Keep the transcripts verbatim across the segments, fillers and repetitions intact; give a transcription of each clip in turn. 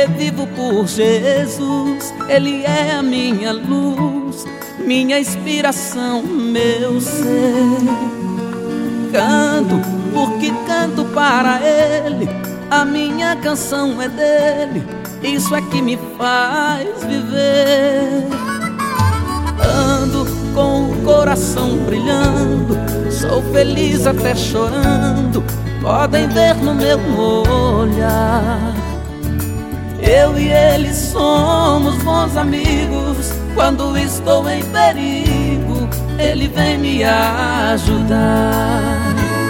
vivo por Jesus, Ele é a minha luz, minha inspiração, meu ser. Canto porque canto para Ele, a minha canção é dele, isso é que me faz viver. Ando com o coração brilhando, sou feliz até chorando, podem ver no meu olhar. Eu e ele somos bons amigos, quando estou em perigo, ele vem me ajudar.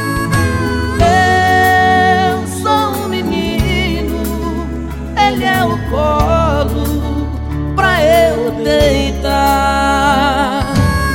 Eu sou um menino, ele é o colo pra eu deitar.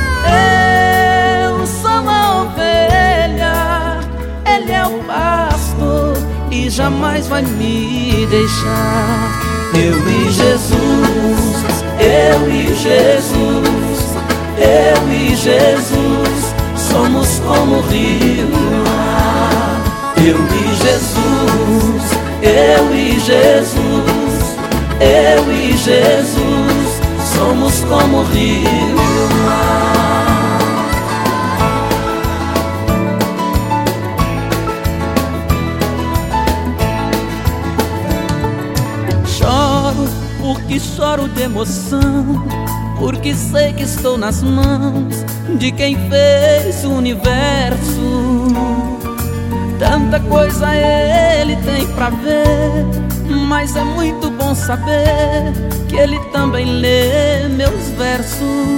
Eu sou uma ovelha, ele é o pastor e jamais vai me deixar. Eu e Jesus, eu e Jesus, eu e Jesus, somos como o rio no mar. Eu e Jesus, eu e Jesus, eu e Jesus, somos como o rio no mar. Choro porque choro de emoção, porque sei que estou nas mãos de quem fez o universo. Tanta coisa ele tem pra ver, mas é muito bom saber que ele também lê meus versos.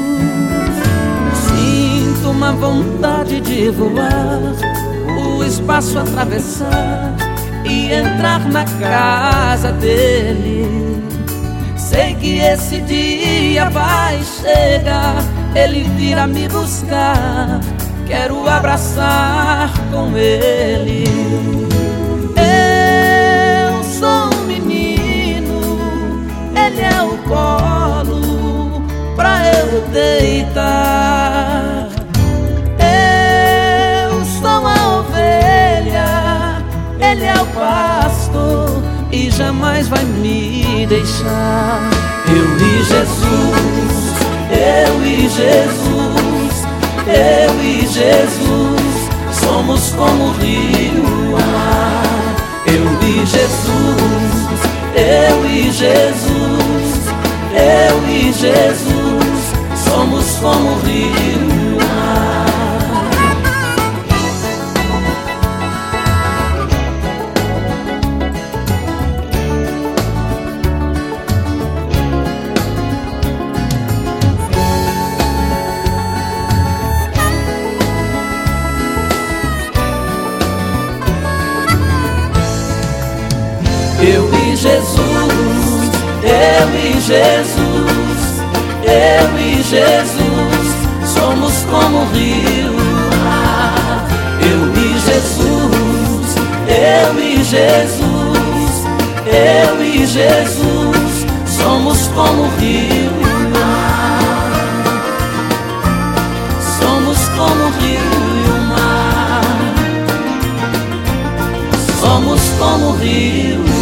Sinto uma vontade de voar, o espaço atravessar e entrar na casa dele. Sei que esse dia vai chegar, ele virá me buscar, quero abraçar com ele. Eu sou um menino, ele é o colo pra eu deitar. Eu sou uma ovelha, ele é o pastor e jamais vai me deixar. Eu e Jesus, eu e Jesus, eu e Jesus, somos como o rio no mar. Eu e Jesus, eu e Jesus, eu e Jesus, somos como o rio no mar. Eu e Jesus, eu e Jesus, eu e Jesus, somos como o rio no mar. Eu e Jesus, eu e Jesus, eu e Jesus, somos como o rio no mar. Somos como o rio no mar. Somos como o rio.